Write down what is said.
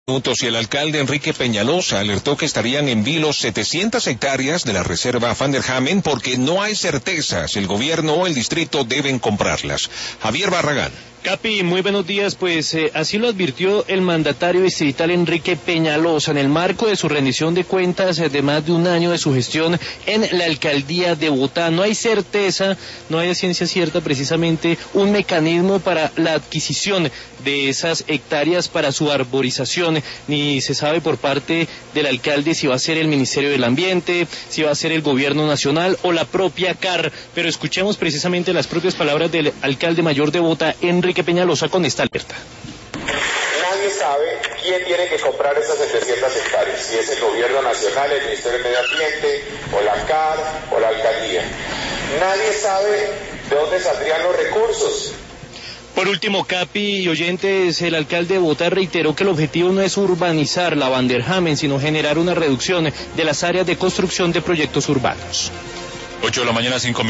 Y el alcalde Enrique Peñalosa alertó que estarían en vilo 700 hectáreas de la reserva Van der Hamen porque no hay certeza si el gobierno o el distrito deben comprarlas. Javier Barragán. Capi, muy buenos días. Pues así lo advirtió el mandatario distrital Enrique Peñalosa en el marco de su rendición de cuentas de más de un año de su gestión en la alcaldía de Bogotá. No hay certeza, no hay a ciencia cierta precisamente un mecanismo para la adquisición de esas hectáreas para su arborización, ni se sabe por parte del alcalde si va a ser el Ministerio del Ambiente, si va a ser el Gobierno Nacional o la propia CAR. Pero escuchemos precisamente las propias palabras del alcalde mayor de Bogotá, Enrique Peñalosa, con esta alerta. Nadie sabe quién tiene que comprar esas 700 hectáreas, si es el Gobierno Nacional, el Ministerio del Medio Ambiente, o la CAR, o la Alcaldía. Nadie sabe de dónde saldrían los recursos. Por último, Capi y oyentes, el alcalde de Bogotá reiteró que el objetivo no es urbanizar la Van der Hamen, sino generar una reducción de las áreas de construcción de proyectos urbanos. 8 de la mañana, 5 minutos.